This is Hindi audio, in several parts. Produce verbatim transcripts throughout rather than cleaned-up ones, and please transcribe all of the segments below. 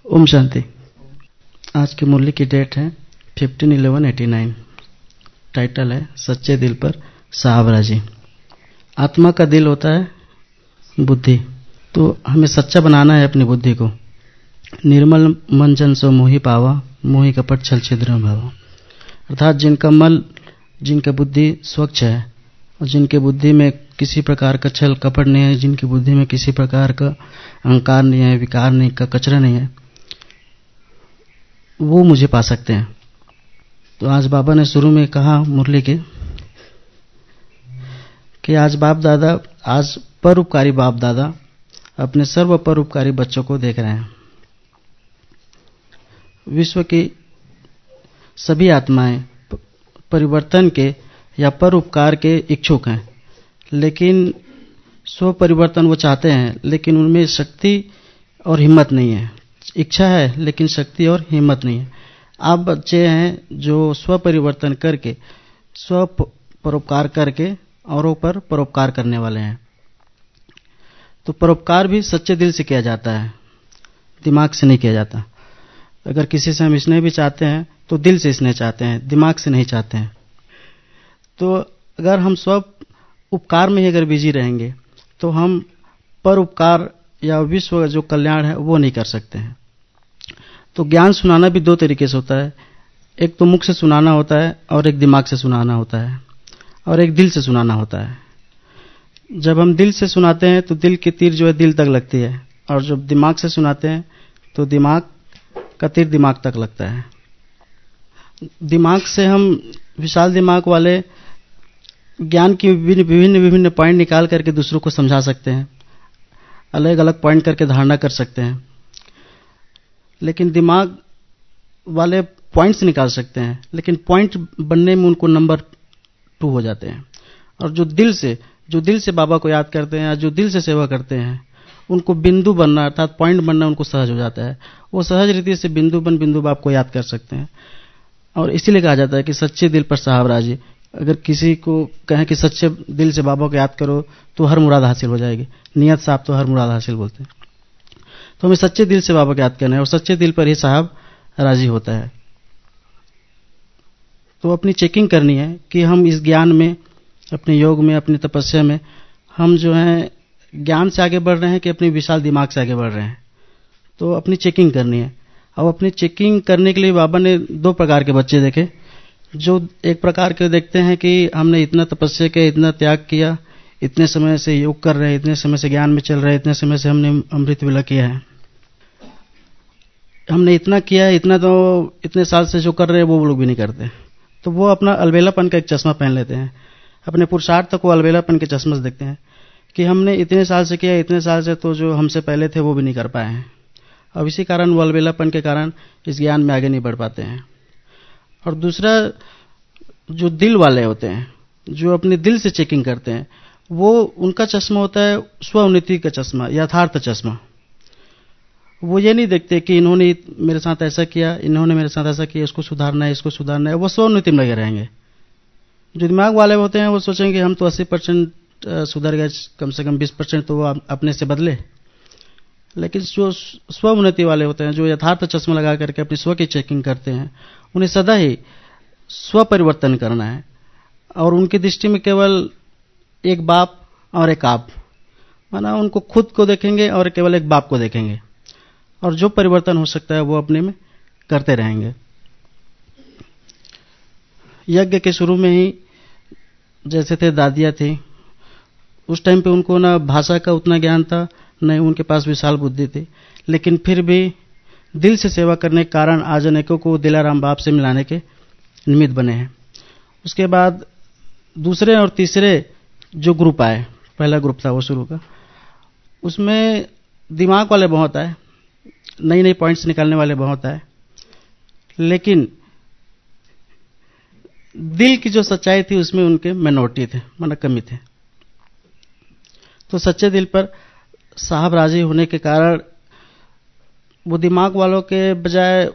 ओम शांति। आज की मुरली की डेट है fifteen eleven eighty nine. Title है सच्चे दिल पर साहब राजी। आत्मा का दिल होता है बुद्धि, तो हमें सच्चा बनाना है अपनी बुद्धि को। निर्मल मन जन सो मोहि पावा, मोहि कपट छल छिद्र भावा। अर्थात जिनका मन, जिनका बुद्धि स्वच्छ है और जिनके बुद्धि में किसी प्रकार का छल कपट नहीं है, जिनकी बुद्धि में किसी प्रकार का अहंकार नहीं है, विकार नहीं का कचरा नहीं है, वो मुझे पा सकते हैं। तो आज बाबा ने शुरू में कहा मुरली के कि आज बाप दादा, आज परोपकारी बाप दादा अपने सर्व परोपकारी बच्चों को देख रहे हैं। विश्व की सभी आत्माएं परिवर्तन के या परोपकार के इच्छुक हैं, लेकिन स्व परिवर्तन वो चाहते हैं, लेकिन उनमें शक्ति और हिम्मत नहीं है। इच्छा है लेकिन शक्ति और हिम्मत नहीं है। आप बच्चे हैं जो स्व परिवर्तन करके, स्व परोपकार करके औरों पर परोपकार करने वाले हैं। तो परोपकार भी सच्चे दिल से किया जाता है, दिमाग से नहीं किया जाता। अगर किसी से हम स्नेह भी चाहते हैं तो दिल से स्नेह चाहते हैं, दिमाग से नहीं चाहते हैं। तो अगर हम स्व उपकार में ही अगर बिजी रहेंगे तो हम परोपकार या विश्व जो कल्याण है वो नहीं कर सकते हैं। तो ज्ञान सुनाना भी दो तरीके से होता है। एक तो मुख से सुनाना होता है और एक दिमाग से सुनाना होता है, और एक दिल से सुनाना होता है। जब हम दिल से सुनाते हैं तो दिल की तीर जो है दिल तक लगती है, और जब दिमाग से सुनाते हैं तो दिमाग का तीर दिमाग तक लगता है। दिमाग से हम विशाल दिमाग वाले ज्ञान की विभिन्न विभिन्न पॉइंट निकाल करके दूसरों को समझा सकते हैं, अलग अलग पॉइंट करके धारणा कर सकते हैं। लेकिन दिमाग वाले पॉइंट्स निकाल सकते हैं, लेकिन पॉइंट बनने में उनको नंबर टू हो जाते हैं। और जो दिल से जो दिल से बाबा को याद करते हैं, जो दिल से सेवा करते हैं, उनको बिंदु बनना अर्थात पॉइंट बनना उनको सहज हो जाता है। वो सहज रीति से बिंदु बन बिंदु बाप को याद कर सकते हैं। और इसीलिए कहा जाता है कि सच्चे दिल पर साहब राजी। अगर किसी को कहें कि सच्चे दिल से बाबा को याद करो तो हर मुराद हासिल हो जाएगी। नियत साहब तो हर मुराद हासिल बोलते हैं। तो हमें सच्चे दिल से बाबा को याद करना है, और सच्चे दिल पर ही साहब राजी होता है। तो अपनी चेकिंग करनी है कि हम इस ज्ञान में, अपने योग में, अपनी तपस्या में हम जो है ज्ञान से आगे बढ़ रहे हैं कि अपने विशाल दिमाग से आगे बढ़ रहे हैं। तो अपनी चेकिंग करनी है। अब अपनी चेकिंग करने के लिए बाबा ने दो प्रकार के बच्चे देखे। जो एक प्रकार के देखते हैं कि हमने इतना तपस्या किया, इतना त्याग किया, इतने समय से योग कर रहे हैं, इतने समय से ज्ञान में चल रहे हैं, इतने समय से हमने अमृत वेला किया है, हमने इतना किया है, इतना तो इतने साल से जो कर रहे हैं वो लोग भी नहीं करते। तो वो अपना अलबेलापन का एक चश्मा पहन लेते हैं। अपने पुरुषार्थ तक वो अलबेलापन के चश्मे से देखते हैं कि हमने इतने साल से किया, इतने साल से तो जो हमसे पहले थे वो भी नहीं कर पाए हैं। अब इसी कारण वो अलबेलापन के कारण इस ज्ञान में आगे नहीं बढ़ पाते हैं। और दूसरा, जो दिल वाले होते हैं, जो अपने दिल से चेकिंग करते हैं, वो उनका चश्मा होता है स्व उन्नति का चश्मा, यथार्थ चश्मा। वो ये नहीं देखते कि इन्होंने मेरे साथ ऐसा किया, इन्होंने मेरे साथ ऐसा किया, इसको सुधारना है, इसको सुधारना है। वो स्व उन्नति में लगे रहेंगे। जो दिमाग वाले होते हैं वो सोचेंगे हम तो अस्सी परसेंट सुधर गए, कम से कम बीस परसेंट तो वो अपने से बदले। लेकिन जो स्व उन्नति वाले होते हैं, जो यथार्थ चश्मा लगा करके अपनी स्व की चेकिंग करते हैं, उन्हें सदा ही स्व परिवर्तन करना है। और उनकी दृष्टि में केवल एक बाप और एक आप, माना उनको खुद को देखेंगे और केवल एक बाप को देखेंगे, और जो परिवर्तन हो सकता है वो अपने में करते रहेंगे। यज्ञ के शुरू में ही जैसे थे दादियाँ थी, उस टाइम पे उनको ना भाषा का उतना ज्ञान था, न उनके पास विशाल बुद्धि थी, लेकिन फिर भी दिल से सेवा करने के कारण आज अनेकों को दिलाराम बाप से मिलाने के निमित्त बने हैं। उसके बाद दूसरे और तीसरे जो ग्रुप आए, पहला ग्रुप था वो शुरू का, उसमें दिमाग वाले बहुत आए, नई नई पॉइंट्स निकालने वाले बहुत आए, लेकिन दिल की जो सच्चाई थी उसमें उनके मिनोरिटी थे, माना कमी थे। तो सच्चे दिल पर साहब राजी होने के कारण वो दिमाग वालों के बजाय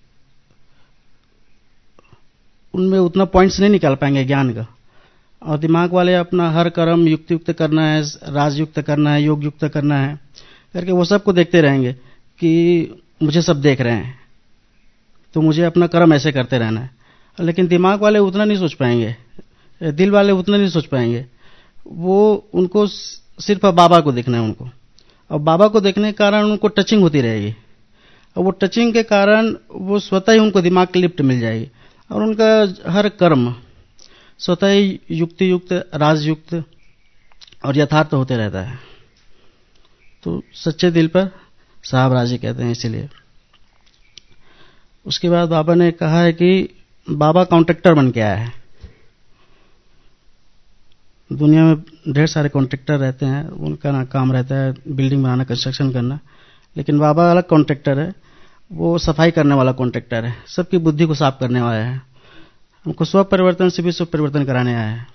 उनमें उतना पॉइंट्स नहीं निकाल पाएंगे ज्ञान का। और दिमाग वाले अपना हर कर्म युक्त युक्त करना है, राजयुक्त करना है, योग युक्त करना है करके वो सबको देखते रहेंगे कि मुझे सब देख रहे हैं, तो मुझे अपना कर्म ऐसे करते रहना है। लेकिन दिमाग वाले उतना नहीं सोच पाएंगे, दिल वाले उतना नहीं सोच पाएंगे। वो उनको सिर्फ बाबा को देखना है उनको, और बाबा को देखने के कारण उनको टचिंग होती रहेगी, और वो टचिंग के कारण वो स्वतः ही उनको दिमाग की लिफ्ट मिल जाएगी, और उनका हर कर्म स्वतः ही युक्ति युक्त, राजयुक्त और यथार्थ होते रहता है। तो सच्चे दिल पर साहब राजी कहते हैं इसीलिए। उसके बाद बाबा ने कहा है कि बाबा कॉन्ट्रैक्टर बन के आया है। दुनिया में ढेर सारे कॉन्ट्रैक्टर रहते हैं, उनका ना काम रहता है बिल्डिंग बनाना, कंस्ट्रक्शन करना, लेकिन बाबा अलग कॉन्ट्रैक्टर है। वो सफाई करने वाला कॉन्ट्रैक्टर है, सबकी बुद्धि को साफ करने वाला है, हमको स्व परिवर्तन से भी स्व परिवर्तन कराने आया है।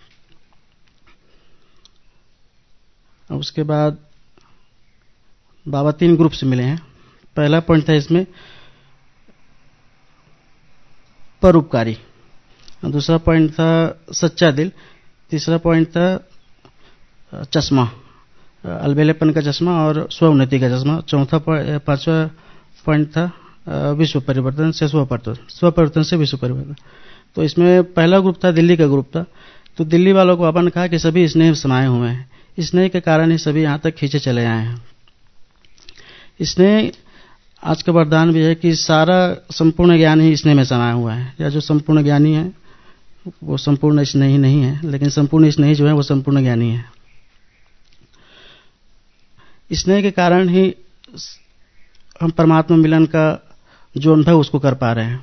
और उसके बाद बाबा तीन ग्रुप से मिले हैं। पहला पॉइंट था इसमें परोपकारी, दूसरा पॉइंट था सच्चा दिल, तीसरा पॉइंट था चश्मा, अलबेलेपन का चश्मा और स्व उन्नति का चश्मा, चौथा पांचवा पॉइंट था विश्व परिवर्तन से स्व परिवर्तन, स्व परिवर्तन से विश्व परिवर्तन। तो इसमें पहला ग्रुप था, दिल्ली का ग्रुप था। तो दिल्ली वालों को आपन ने कहा कि सभी स्नेह समाये हुए हैं, स्नेह के कारण ही सभी यहाँ तक खींचे चले आए हैं। स्नेह आज का वरदान भी है कि सारा संपूर्ण ज्ञान ही स्नेह में समाया हुआ है, या जो संपूर्ण ज्ञानी है वो संपूर्ण स्नेही नहीं है, लेकिन संपूर्ण स्नेही जो है वो संपूर्ण ज्ञानी है। स्नेह के कारण ही हम परमात्मा मिलन का जो अनुभव उसको कर पा रहे हैं।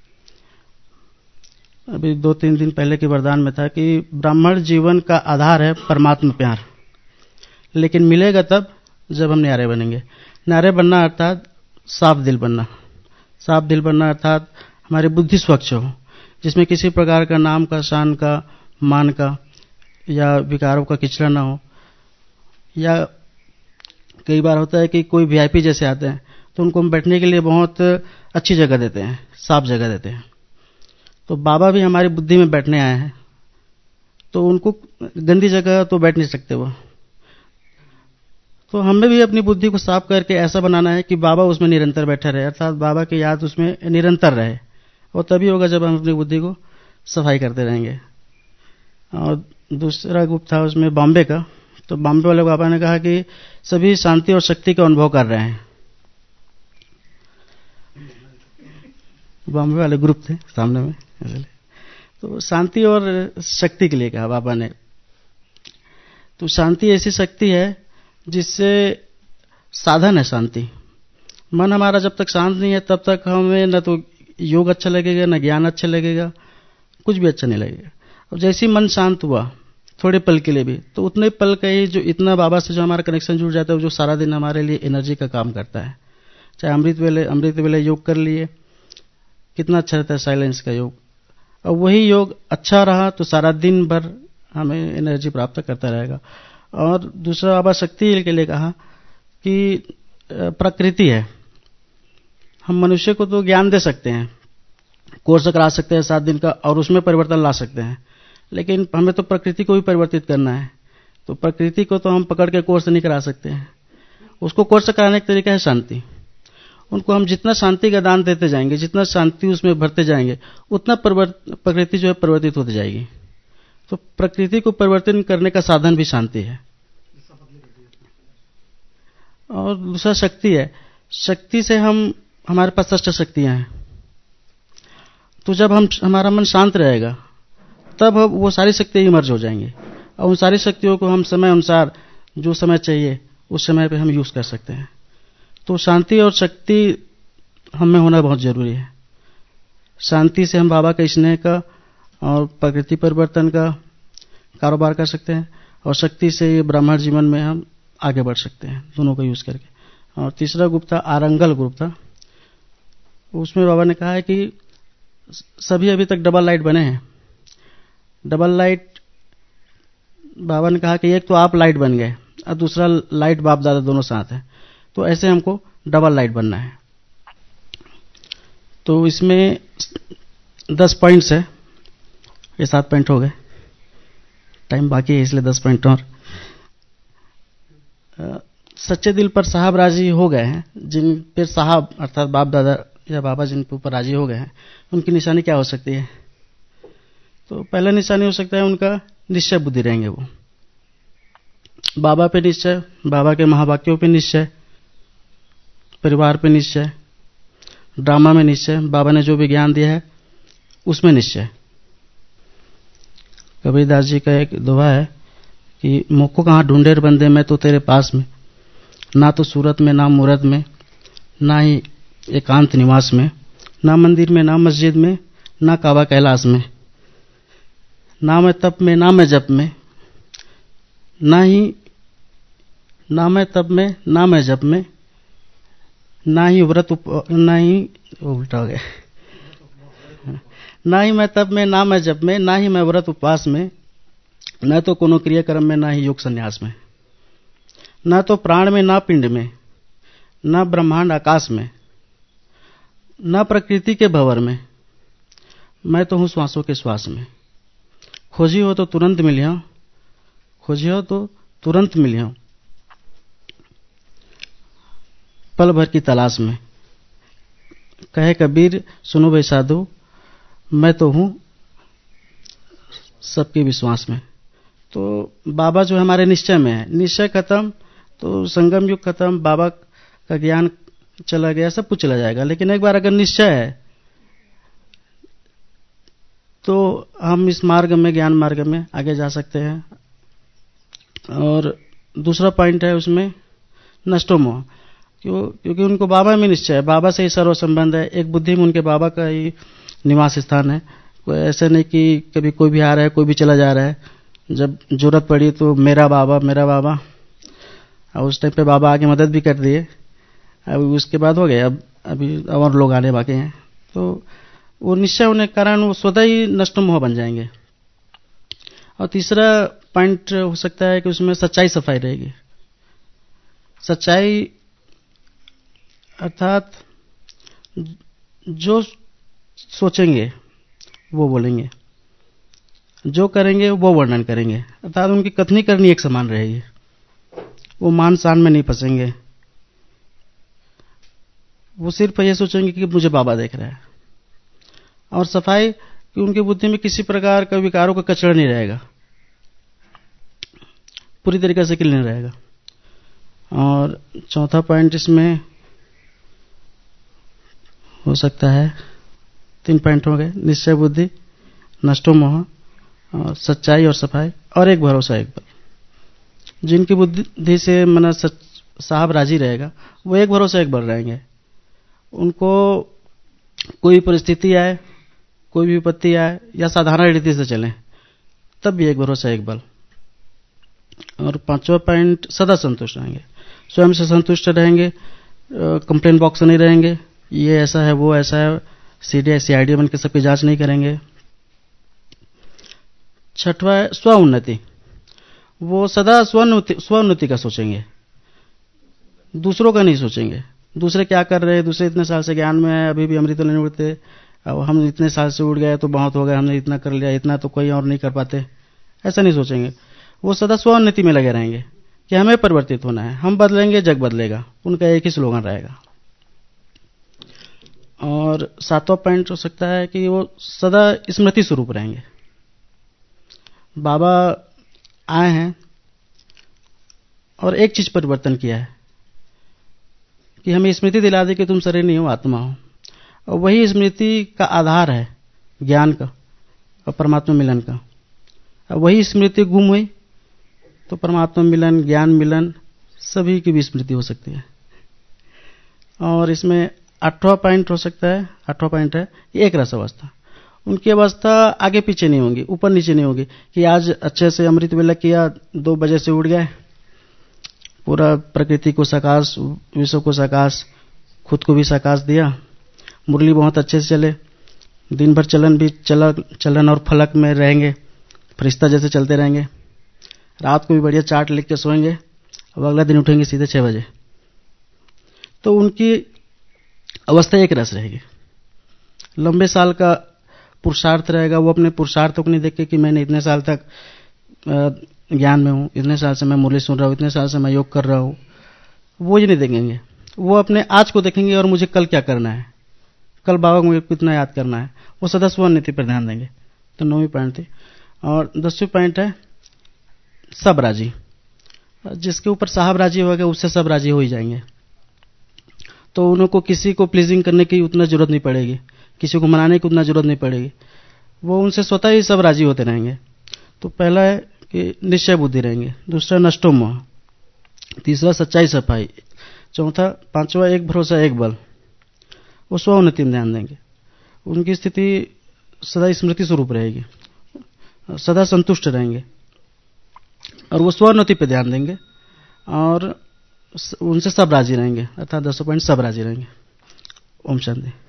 अभी दो तीन दिन पहले के वरदान में था कि ब्राह्मण जीवन का आधार है परमात्मा प्यार, लेकिन मिलेगा तब जब हम न्यारे बनेंगे। न्यारे बनना अर्थात साफ दिल बनना, साफ दिल बनना अर्थात हमारी बुद्धि स्वच्छ हो, जिसमें किसी प्रकार का नाम का, शान का, मान का या विकारों का किचड़ा ना हो। या कई बार होता है कि कोई वीआईपी जैसे आते हैं तो उनको हम बैठने के लिए बहुत अच्छी जगह देते हैं, साफ जगह देते हैं। तो बाबा भी हमारी बुद्धि में बैठने आए हैं, तो उनको गंदी जगह तो बैठ नहीं सकते वो। तो हमें भी अपनी बुद्धि को साफ करके ऐसा बनाना है कि बाबा उसमें निरंतर बैठा रहे, अर्थात बाबा की याद उसमें निरंतर रहे। और तभी होगा जब हम अपनी बुद्धि को सफाई करते रहेंगे। और दूसरा ग्रुप था उसमें बॉम्बे का। तो बॉम्बे वाले बाबा ने कहा कि सभी शांति और शक्ति का अनुभव कर रहे हैं। बॉम्बे वाले ग्रुप थे सामने में, इसलिए तो शांति और शक्ति के लिए कहा बाबा ने। तो शांति ऐसी शक्ति है जिससे साधन है शांति। मन हमारा जब तक शांत नहीं है तब तक हमें न तो योग अच्छा लगेगा, न ज्ञान अच्छा लगेगा, कुछ भी अच्छा नहीं लगेगा। और जैसे ही मन शांत हुआ थोड़े पल के लिए भी, तो उतने पल का ही जो इतना बाबा से जो हमारा कनेक्शन जुड़ जाता है, जो सारा दिन हमारे लिए एनर्जी का काम करता है। चाहे अमृत वेले अमृत वेले योग कर लिए, कितना अच्छा रहता है साइलेंस का योग। और वही योग अच्छा रहा तो सारा दिन भर हमें एनर्जी प्राप्त करता रहेगा। और दूसरा बाबा शक्ति के लिए कहा कि प्रकृति है, हम मनुष्य को तो ज्ञान दे सकते हैं, कोर्स करा सकते हैं सात दिन का और उसमें परिवर्तन ला सकते हैं, लेकिन हमें तो प्रकृति को भी परिवर्तित करना है। तो प्रकृति को तो हम पकड़ के कोर्स नहीं करा सकते हैं, उसको कोर्स कराने का तरीका है शांति। उनको हम जितना शांति का दान देते जाएंगे, जितना शांति उसमें भरते जाएंगे, उतना प्रकृति जो है परिवर्तित होती जाएगी। तो प्रकृति को परिवर्तन करने का साधन भी शांति है। और दूसरा शक्ति है। शक्ति से हम, हमारे पास अष्ट शक्तियां हैं। तो जब हम हमारा मन शांत रहेगा तब वो सारी शक्तियां इमर्ज हो जाएंगी, और उन सारी शक्तियों को हम समय अनुसार जो समय चाहिए उस समय पे हम यूज कर सकते हैं। तो शांति और शक्ति हमें होना बहुत जरूरी है। शांति से हम बाबा के स्नेह का और प्रकृति परिवर्तन का कारोबार कर सकते हैं, और शक्ति से ये ब्राह्मण जीवन में हम आगे बढ़ सकते हैं, दोनों का यूज करके। और तीसरा ग्रुप था आरंगल ग्रुप था। उसमें बाबा ने कहा है कि सभी अभी तक डबल लाइट बने हैं। डबल लाइट, बाबा ने कहा कि एक तो आप लाइट बन गए और दूसरा लाइट बाप दादा दोनों साथ हैं। तो ऐसे हमको डबल लाइट बनना है। तो इसमें दस पॉइंट्स है, ये सात पॉइंट हो गए, टाइम बाकी है इसलिए दस पॉइंट और। सच्चे दिल पर साहब राजी हो गए हैं, जिन पर साहब अर्थात बाप दादा या बाबा जिन पर राजी हो गए हैं, उनकी निशानी क्या हो सकती है? तो पहला निशानी हो सकता है उनका निश्चय बुद्धि रहेंगे। वो बाबा पे निश्चय, बाबा के महावाक्यों पे निश्चय, परिवार पे निश्चय, ड्रामा में निश्चय, बाबा ने जो भी ज्ञान दिया है उसमें निश्चय। कबीरदास जी का एक दोहा है कि मोको कहाँ ढूंढे बंदे, मैं तो तेरे पास में, ना तो सूरत में ना मूरत में, ना ही एकांत निवास में, ना मंदिर में ना मस्जिद में, ना काबा कैलाश में, ना मैं तप में ना मैं जप में, ना ही ना मैं तप में ना मैं जप में, ना ही व्रत उप, ना ही उल्टा हो गया, ना ही मैं तप में ना मैं जप में, ना ही मैं व्रत उपवास में, न तो कोनो क्रियाक्रम में, ना ही योग संन्यास में, न तो प्राण में ना पिंड में, न ब्रह्मांड आकाश में, न प्रकृति के भंवर में, मैं तो हूं श्वासों के श्वास में। खोजी हो तो तुरंत मिलियो, खोजी हो तो तुरंत मिलियो, पल भर की तलाश में। कहे कबीर सुनो भाई साधु, मैं तो हूं सबके विश्वास में। तो बाबा जो हमारे निश्चय में है, निश्चय खत्म तो संगम युग खत्म, बाबा का ज्ञान चला गया, सब कुछ चला जाएगा। लेकिन एक बार अगर निश्चय है तो हम इस मार्ग में, ज्ञान मार्ग में आगे जा सकते हैं। और दूसरा पॉइंट है उसमें नष्टो मोह, क्यों? क्योंकि उनको बाबा में निश्चय है, बाबा से ही सर्व संबंध है। एक बुद्धि में उनके बाबा का ही निवास स्थान है। कोई ऐसा नहीं कि कभी कोई भी आ रहा है कोई भी चला जा रहा है, जब जरूरत पड़ी तो मेरा बाबा मेरा बाबा, और उस टाइम पे बाबा आके मदद भी कर दिए। अब उसके बाद हो गया, अब अभी और लोग आने बाकी हैं। तो वो निश्चय होने के कारण वो स्वतः ही नष्ट मोह बन जाएंगे। और तीसरा पॉइंट हो सकता है कि उसमें सच्चाई सफाई रहेगी। सच्चाई अर्थात जो सोचेंगे वो बोलेंगे, जो करेंगे वो वर्णन करेंगे, अर्थात उनकी कथनी करनी एक समान रहेगी। वो मान शान में नहीं फंसेंगे। वो सिर्फ ये सोचेंगे कि मुझे बाबा देख रहा है। और सफाई कि उनकी बुद्धि में किसी प्रकार का विकारों का कचरा नहीं रहेगा, पूरी तरीके से क्लीन रहेगा। और चौथा पॉइंट इसमें हो सकता है, तीन पॉइंट हो गए, निश्चय बुद्धि, नष्टो मोह, और सच्चाई और सफाई, और एक भरोसा एक बल। जिनकी बुद्धि से मना साहब राजी रहेगा वो एक भरोसा एक बल रहेंगे। उनको कोई परिस्थिति आए, कोई भी विपत्ति आए या साधारण रीति से चलें, तब भी एक भरोसा एक बल। और पांचवा पॉइंट सदा संतुष्ट रहेंगे, स्वयं से संतुष्ट रहेंगे, कंप्लेन बॉक्स नहीं रहेंगे, ये ऐसा है वो ऐसा है, सीडीआई सीआईडी बन के सबकी जांच नहीं करेंगे। छठवा है स्व उन्नति, वो सदा स्वोन्नति स्वोन्नति का सोचेंगे, दूसरों का नहीं सोचेंगे। दूसरे क्या कर रहे हैं, दूसरे इतने साल से ज्ञान में है, अभी भी अमृत नहीं उड़ते, अब हम इतने साल से उड़ गए तो बहुत हो गए, हमने इतना कर लिया, इतना तो कोई और नहीं कर पाते, ऐसा नहीं सोचेंगे। वो सदा स्वोन्नति में लगे रहेंगे कि हमें परिवर्तित होना है, हम बदलेंगे जग बदलेगा, उनका एक ही स्लोगन रहेगा। और सातवां पॉइंट हो सकता है कि वो सदा स्मृति स्वरूप रहेंगे। बाबा आए हैं और एक चीज परिवर्तन किया है कि हमें स्मृति दिला दी कि तुम शरीर नहीं हो, आत्मा हो। और वही स्मृति का आधार है ज्ञान का और परमात्मा मिलन का। और वही स्मृति गुम हुई तो परमात्मा मिलन, ज्ञान मिलन, सभी की भी स्मृति हो सकती है। और इसमें आठवां पॉइंट हो सकता है, आठवां पॉइंट है एक रस अवस्था। उनकी अवस्था आगे पीछे नहीं होगी, ऊपर नीचे नहीं होगी कि आज अच्छे से अमृत वेला किया, दो बजे से उठ गए, पूरा प्रकृति को सकाश, विश्व को सकाश, खुद को भी सकाश दिया, मुरली बहुत अच्छे से चले, दिन भर चलन भी चला, चलन और फलक में रहेंगे, फरिश्ता जैसे चलते रहेंगे, रात को भी बढ़िया चार्ट लिख के सोएंगे, अब अगला दिन उठेंगे सीधे छह बजे। तो उनकी अवस्था एक रस रहेगी। लंबे साल का पुरुषार्थ रहेगा, वो अपने पुरुषार्थ को नहीं देखे कि मैंने इतने साल तक ज्ञान में हूँ, इतने साल से मैं मुरली सुन रहा हूँ, इतने साल से मैं योग कर रहा हूँ, वो ये नहीं देखेंगे, वो अपने आज को देखेंगे और मुझे कल क्या करना है, कल बाबा को मुझे कितना याद करना है, वो सदा स्वोन्नति पर ध्यान देंगे। तो नौवीं पॉइंट थी। और दसवीं पॉइंट है सब राजी। जिसके ऊपर साहब राजी होगा उससे सब राजी हो ही जाएंगे। तो उनको किसी को प्लीजिंग करने की उतना जरूरत नहीं पड़ेगी, किसी को मनाने की उतना जरूरत नहीं पड़ेगी, वो उनसे स्वतः ही सब राजी होते रहेंगे। तो पहला है कि निश्चय बुद्धि रहेंगे, दूसरा नष्टो मोह, तीसरा सच्चाई सफाई, चौथा पांचवा एक भरोसा एक बल। वो स्वोन्नति में ध्यान देंगे, उनकी स्थिति सदा स्मृति स्वरूप रहेगी, सदा संतुष्ट रहेंगे और वो स्वोन्नति पे ध्यान देंगे और उनसे सब राजी रहेंगे, अर्थात दसों पॉइंट सब राजी रहेंगे। ओम शांति।